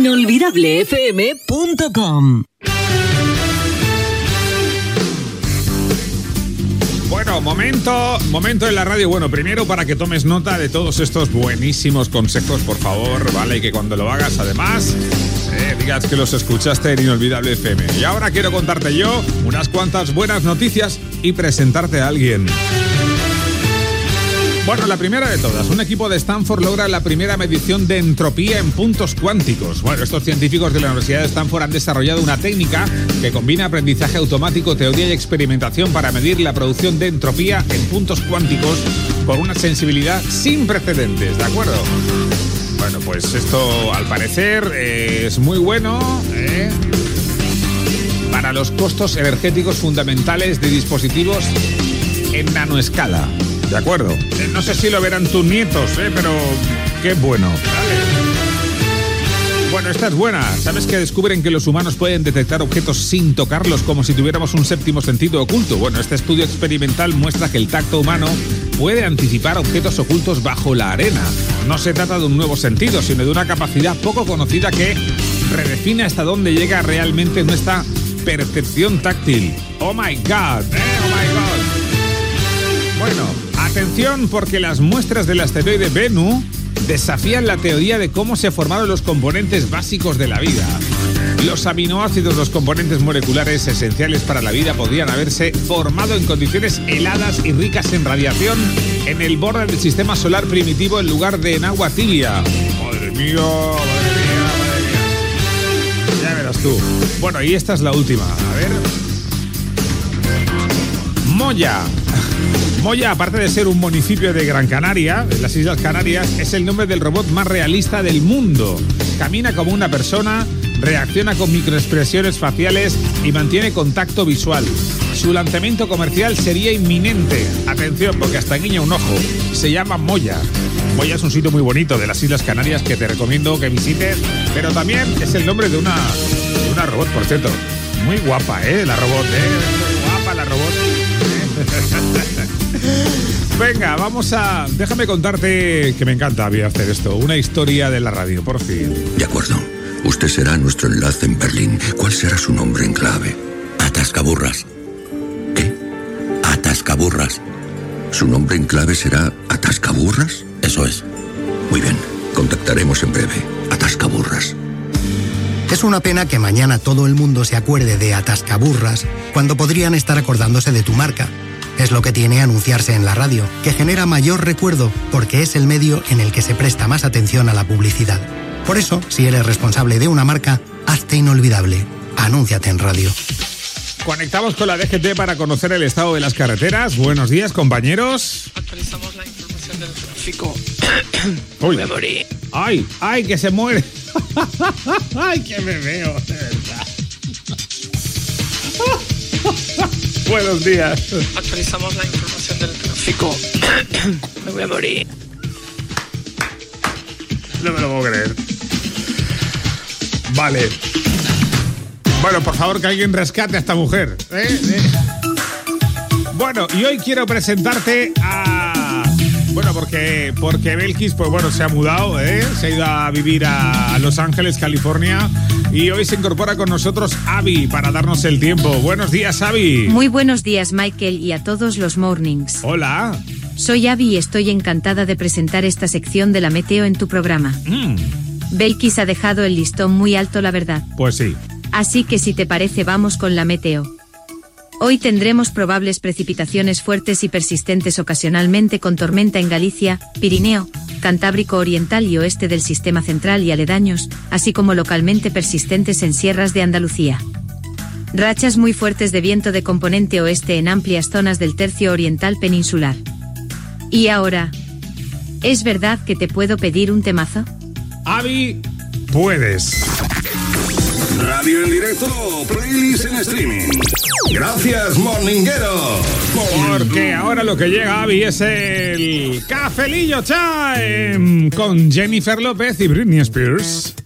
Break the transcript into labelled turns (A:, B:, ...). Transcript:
A: inolvidablefm.com.
B: Bueno, momento en la radio. Bueno, primero para que tomes nota de todos estos buenísimos consejos, por favor, ¿vale? Y que cuando lo hagas, además, digas que los escuchaste en Inolvidable FM. Y ahora quiero contarte yo unas cuantas buenas noticias y presentarte a alguien. Bueno, la primera de todas, un equipo de Stanford logra la primera medición de entropía en puntos cuánticos. Bueno, estos científicos de la Universidad de Stanford han desarrollado una técnica que combina aprendizaje automático, teoría y experimentación para medir la producción de entropía en puntos cuánticos con una sensibilidad sin precedentes, ¿de acuerdo? Bueno, pues esto al parecer es muy bueno, para los costos energéticos fundamentales de dispositivos en nanoescala. ¿De acuerdo? No sé si lo verán tus nietos, pero qué bueno. Vale. Bueno, esta es buena. ¿Sabes que descubren que los humanos pueden detectar objetos sin tocarlos como si tuviéramos un séptimo sentido oculto? Bueno, este estudio experimental muestra que el tacto humano puede anticipar objetos ocultos bajo la arena. No se trata de un nuevo sentido, sino de una capacidad poco conocida que redefine hasta dónde llega realmente nuestra percepción táctil. ¡Oh, my God! ¡Oh, my God! Bueno, atención porque las muestras del asteroide Bennu desafían la teoría de cómo se formaron los componentes básicos de la vida. Los aminoácidos, los componentes moleculares esenciales para la vida, podrían haberse formado en condiciones heladas y ricas en radiación en el borde del sistema solar primitivo en lugar de en agua tibia. Madre mía, madre mía, madre mía. Ya verás tú. Bueno, y esta es la última. A ver. Moya, aparte de ser un municipio de Gran Canaria, en las Islas Canarias, es el nombre del robot más realista del mundo. Camina como una persona, reacciona con microexpresiones faciales y mantiene contacto visual. Su lanzamiento comercial sería inminente. Atención, porque hasta guiña un ojo. Se llama Moya. Moya es un sitio muy bonito de las Islas Canarias que te recomiendo que visites, pero también es el nombre de una robot, por cierto. Muy guapa, la robot, Muy guapa la robot. Venga, déjame contarte que me encanta hacer esto. Una historia de la radio, por fin.
C: De acuerdo. Usted será nuestro enlace en Berlín. ¿Cuál será su nombre en clave? Atascaburras. ¿Qué? Atascaburras. ¿Su nombre en clave será Atascaburras? Eso es. Muy bien. Contactaremos en breve. Atascaburras.
D: Es una pena que mañana todo el mundo se acuerde de Atascaburras cuando podrían estar acordándose de tu marca. Es lo que tiene anunciarse en la radio, que genera mayor recuerdo porque es el medio en el que se presta más atención a la publicidad. Por eso, si eres responsable de una marca, hazte inolvidable. Anúnciate en radio.
B: Conectamos con la DGT para conocer el estado de las carreteras. Buenos días, compañeros.
E: Actualizamos la información del tráfico.
B: Uy.
E: Me morí.
B: ¡Ay, que se muere! ¡Ay, que me veo! De verdad. Buenos días.
E: Actualizamos la información del tráfico. Me voy a morir.
B: No me lo puedo creer. Vale. Bueno, por favor, que alguien rescate a esta mujer. Bueno, y hoy quiero presentarte a... Bueno, porque Belkis, pues bueno, se ha mudado, se ha ido a vivir a Los Ángeles, California, y hoy se incorpora con nosotros Abby para darnos el tiempo. Buenos días, Abby.
F: Muy buenos días, Michael, y a todos los mornings.
B: Hola.
F: Soy Abby y estoy encantada de presentar esta sección de la meteo en tu programa. Belkis ha dejado el listón muy alto, la verdad.
B: Pues sí.
F: Así que si te parece, vamos con la meteo. Hoy tendremos probables precipitaciones fuertes y persistentes ocasionalmente con tormenta en Galicia, Pirineo, Cantábrico Oriental y oeste del Sistema Central y aledaños, así como localmente persistentes en sierras de Andalucía. Rachas muy fuertes de viento de componente oeste en amplias zonas del tercio oriental peninsular. Y ahora, ¿es verdad que te puedo pedir un temazo?
B: Abby, puedes.
G: Radio en directo, playlist en streaming. Gracias, morninguero.
B: Porque ahora lo que llega, Abby, es el Cafelillo Time con Jennifer López y Britney Spears.